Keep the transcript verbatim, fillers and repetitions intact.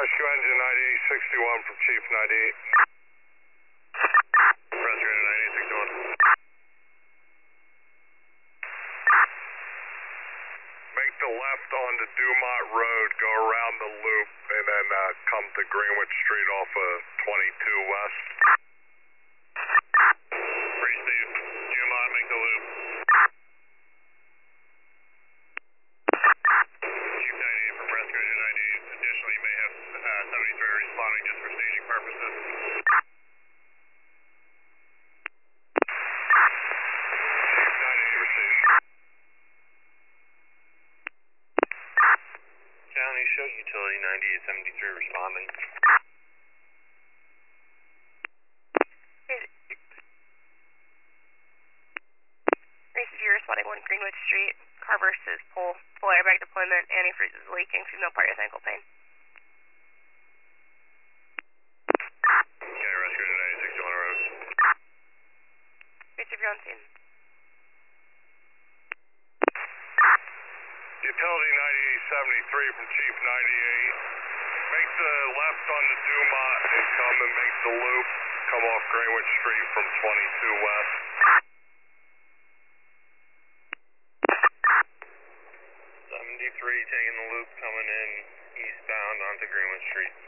Rescue engine ninety-eight sixty-one from Chief ninety-eight. Rescue engine ninety-eight sixty-one. Make the left onto Dumont Road, go around the loop, and then uh, come to Greenwich Street off of twenty-two West. Free Steve. Dumont, make the loop. Chief ninety-eight from Rescue engine ninety-eight. Additionally, you may have uh, seventy-three responding just for staging purposes. Chief ninety-eight received. County, show utility ninety-eight seventy-three responding. Races, you're responding one Greenwich Street. Car versus pole. Full airbag deployment. Antifreeze is leaking. Female party with ankle pain. County Rescue engine ninety-eight sixty-one arose. Racer, you're on scene. Utility ninety-eight seventy-three from Chief ninety-eight. Make the left onto Dumont and come and make the loop. Come off Greenwich Street from twenty-two West. seventy-three taking the loop, coming in eastbound onto Greenwich Street.